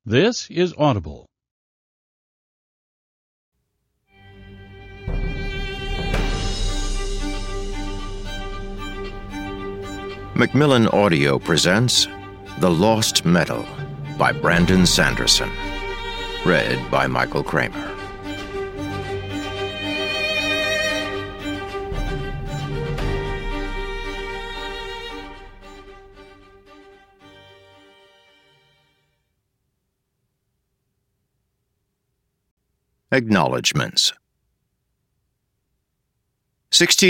This is Audible. Macmillan Audio presents The Lost Metal by Brandon Sanderson. Read by Michael Kramer. Acknowledgements. 16